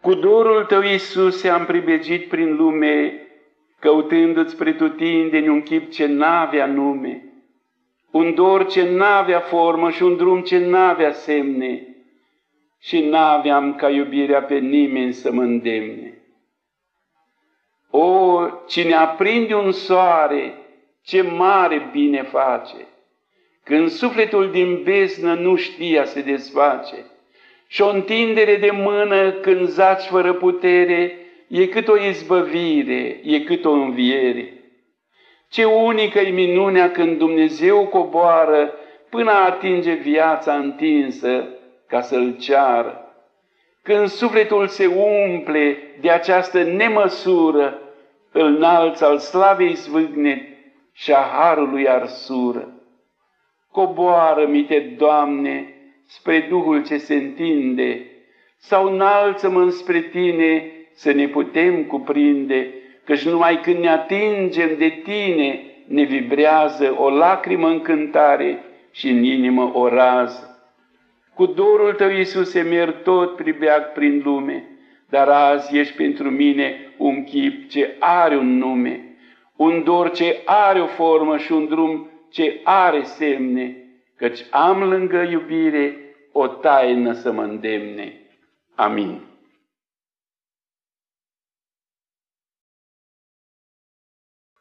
Cu dorul Tău, Iisuse, am pribegit prin lume, căutându-ți pretutindeni un chip ce n-avea nume, un dor ce n-avea formă și un drum ce n-avea semne, și n-aveam ca iubirea pe nimeni să mă îndemne. O, cine aprinde un soare, ce mare bine face, când sufletul din beznă nu știa se desface, și o întindere de mână când zaci fără putere, e cât o izbăvire, e cât o înviere. Ce unică-i minunea când Dumnezeu coboară până atinge viața întinsă ca să-L ceară. Când sufletul se umple de această nemăsură, îl înalță al slavei zvâgnet și a harului arsură. Coboară-mi-te, Doamne, spre Duhul ce se întinde, sau înalță-mă înspre Tine să ne putem cuprinde, căci numai când ne atingem de Tine ne vibrează o lacrimă în cântare și în inimă o rază. Cu dorul Tău, Iisuse, merg tot pribeag prin lume, dar azi ești pentru mine un chip ce are un nume, un dor ce are o formă și un drum ce are semne, căci am lângă iubire o taină să mă îndemne. Amin.